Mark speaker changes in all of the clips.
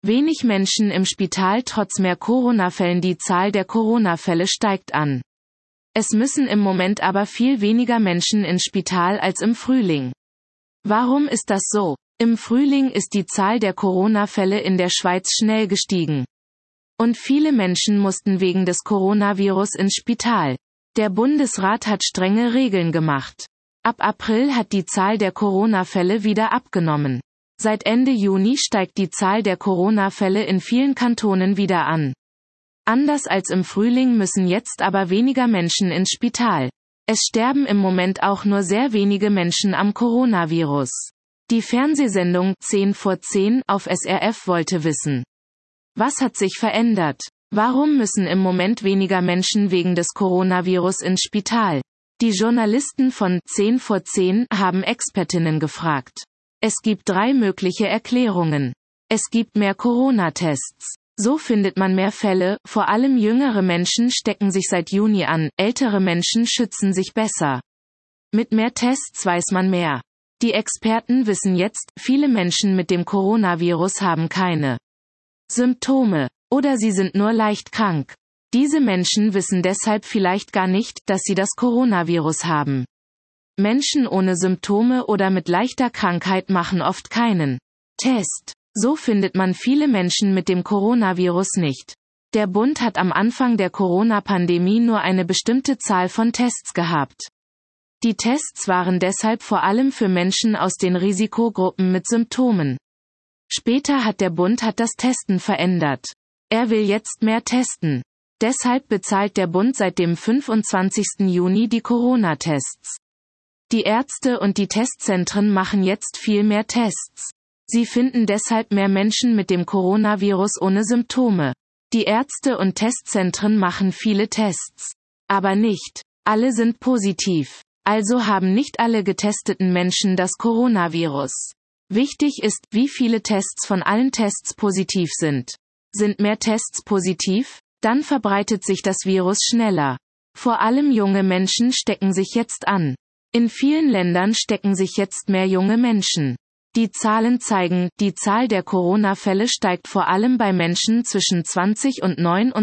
Speaker 1: Wenig Menschen im Spital trotz mehr Corona-Fällen. Die Zahl der Corona-Fälle steigt an. Es müssen im Moment aber viel weniger Menschen ins Spital als im Frühling. Warum ist das so? Im Frühling ist die Zahl der Corona-Fälle in der Schweiz schnell gestiegen. Und viele Menschen mussten wegen des Coronavirus ins Spital. Der Bundesrat hat strenge Regeln gemacht. Ab April hat die Zahl der Corona-Fälle wieder abgenommen. Seit Ende Juni steigt die Zahl der Corona-Fälle in vielen Kantonen wieder an. Anders als im Frühling müssen jetzt aber weniger Menschen ins Spital. Es sterben im Moment auch nur sehr wenige Menschen am Coronavirus. Die Fernsehsendung 10 vor 10 auf SRF wollte wissen: Was hat sich verändert? Warum müssen im Moment weniger Menschen wegen des Coronavirus ins Spital? Die Journalisten von 10 vor 10 haben Expertinnen gefragt. Es gibt 3 mögliche Erklärungen. Es gibt mehr Corona-Tests. So findet man mehr Fälle, vor allem jüngere Menschen stecken sich seit Juni an, ältere Menschen schützen sich besser. Mit mehr Tests weiß man mehr. Die Experten wissen jetzt, viele Menschen mit dem Coronavirus haben keine Symptome, oder sie sind nur leicht krank. Diese Menschen wissen deshalb vielleicht gar nicht, dass sie das Coronavirus haben. Menschen ohne Symptome oder mit leichter Krankheit machen oft keinen Test. So findet man viele Menschen mit dem Coronavirus nicht. Der Bund hat am Anfang der Corona-Pandemie nur eine bestimmte Zahl von Tests gehabt. Die Tests waren deshalb vor allem für Menschen aus den Risikogruppen mit Symptomen. Später hat der Bund das Testen verändert. Er will jetzt mehr testen. Deshalb bezahlt der Bund seit dem 25. Juni die Corona-Tests. Die Ärzte und die Testzentren machen jetzt viel mehr Tests. Sie finden deshalb mehr Menschen mit dem Coronavirus ohne Symptome. Die Ärzte und Testzentren machen viele Tests. Aber nicht alle sind positiv. Also haben nicht alle getesteten Menschen das Coronavirus. Wichtig ist, wie viele Tests von allen Tests positiv sind. Sind mehr Tests positiv? Dann verbreitet sich das Virus schneller. Vor allem junge Menschen stecken sich jetzt an. In vielen Ländern stecken sich jetzt mehr junge Menschen. Die Zahlen zeigen, die Zahl der Corona-Fälle steigt vor allem bei Menschen zwischen 20 und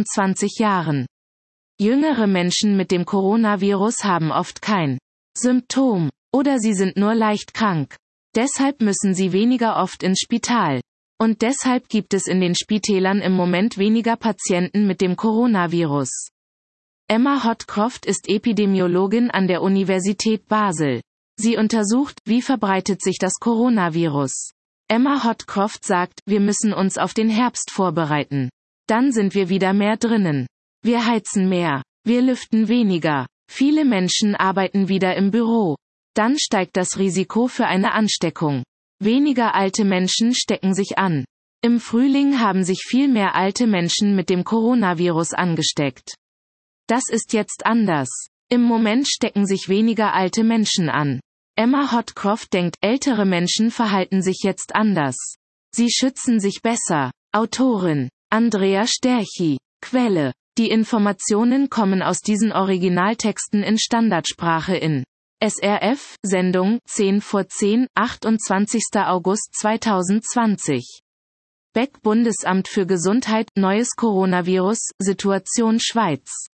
Speaker 1: 29 Jahren. Jüngere Menschen mit dem Coronavirus haben oft kein Symptom, oder sie sind nur leicht krank. Deshalb müssen sie weniger oft ins Spital. Und deshalb gibt es in den Spitälern im Moment weniger Patienten mit dem Coronavirus. Emma Hotcroft ist Epidemiologin an der Universität Basel. Sie untersucht, wie verbreitet sich das Coronavirus. Emma Hotcroft sagt, wir müssen uns auf den Herbst vorbereiten. Dann sind wir wieder mehr drinnen. Wir heizen mehr. Wir lüften weniger. Viele Menschen arbeiten wieder im Büro. Dann steigt das Risiko für eine Ansteckung. Weniger alte Menschen stecken sich an. Im Frühling haben sich viel mehr alte Menschen mit dem Coronavirus angesteckt. Das ist jetzt anders. Im Moment stecken sich weniger alte Menschen an. Emma Hotcroft denkt, ältere Menschen verhalten sich jetzt anders. Sie schützen sich besser. Autorin Andrea Sterchi. Quelle: Die Informationen kommen aus diesen Originaltexten in Standardsprache in SRF, Sendung 10 vor 10, 28. August 2020. Beck Bundesamt für Gesundheit, neues Coronavirus, Situation Schweiz.